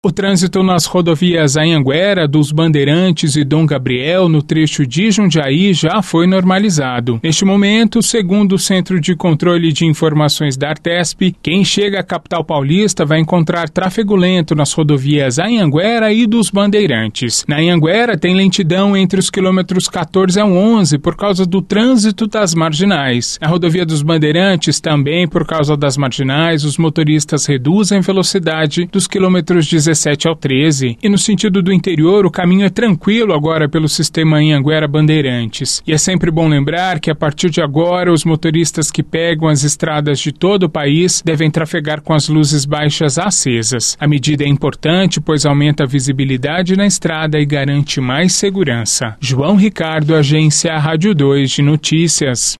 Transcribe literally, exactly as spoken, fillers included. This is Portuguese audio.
O trânsito nas rodovias Anhanguera, dos Bandeirantes e Dom Gabriel, no trecho de Jundiaí, já foi normalizado. Neste momento, segundo o Centro de Controle de Informações da Artesp, quem chega à capital paulista vai encontrar tráfego lento nas rodovias Anhanguera e dos Bandeirantes. Na Anhanguera tem lentidão entre os quilômetros quatorze ao onze por causa do trânsito das marginais. Na rodovia dos Bandeirantes, também por causa das marginais, os motoristas reduzem velocidade dos quilômetros dezessete ao treze, e no sentido do interior o caminho é tranquilo agora pelo sistema Anhanguera-Bandeirantes. E é sempre bom lembrar que a partir de agora os motoristas que pegam as estradas de todo o país devem trafegar com as luzes baixas acesas. A medida é importante pois aumenta a visibilidade na estrada e garante mais segurança. João Ricardo, Agência Rádio dois de Notícias.